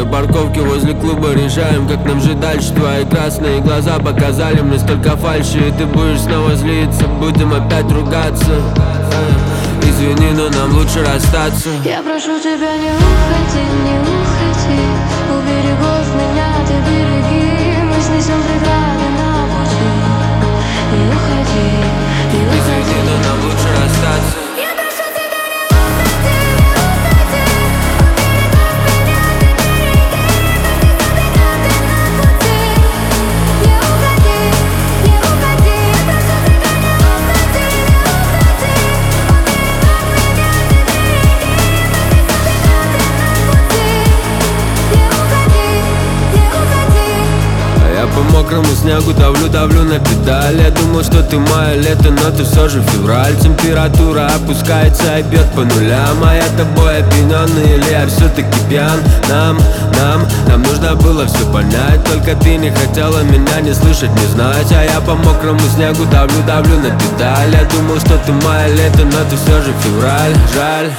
парковке возле клуба решаем, как нам жить дальше. Твои красные глаза показали мне столько фальши, и ты будешь снова злиться, будем опять ругаться. Извини, но нам лучше расстаться. Я прошу тебя, не уходи, не уходи. У берегов меня ты береги. Мы снесем преграды на пути. Не уходи, не уходи. Извини, но нам лучше расстаться. Я прошу тебя, не уходи, не уходи. У берегов меня ты береги. Мы снесем преграды на пути. Не уходи, не уходи. Я прошу тебя, не уходи, не уходи. Я по мокрому снегу давлю на педаль. Я думал, что ты мое лето, но ты все же февраль. Температура опускается и бьет по нулям. А я тобой опьяненный или я все-таки пьян? Нам нужно было все понять, только ты не хотела меня не слышать, не знать. А я по мокрому снегу давлю на педаль. Я думал, что ты мое лето, но ты все же февраль. Жаль.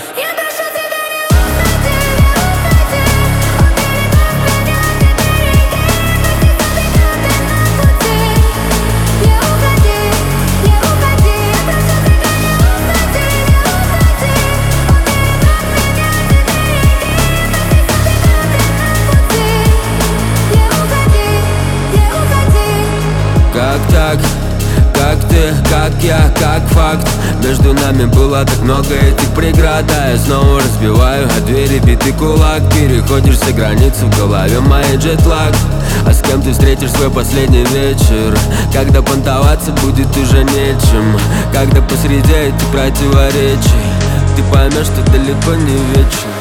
Как так? Как ты, как я, как факт. Между нами было так много этих преград, а я снова разбиваю о двери битый кулак. Переходишь все границы в голове, моей джетлаг. А с кем ты встретишь свой последний вечер? Когда понтоваться будет уже нечем, когда посреди этих противоречий ты поймешь, что далеко не вечен.